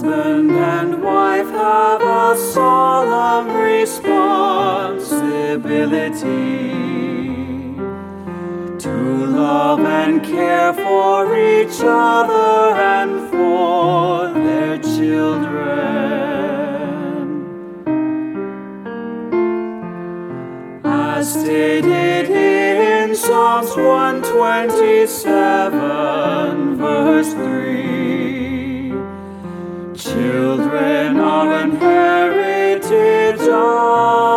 Husband and wife have a solemn responsibility to love and care for each other and for their children. As stated in Psalms 127, verse 3, children are an heritage of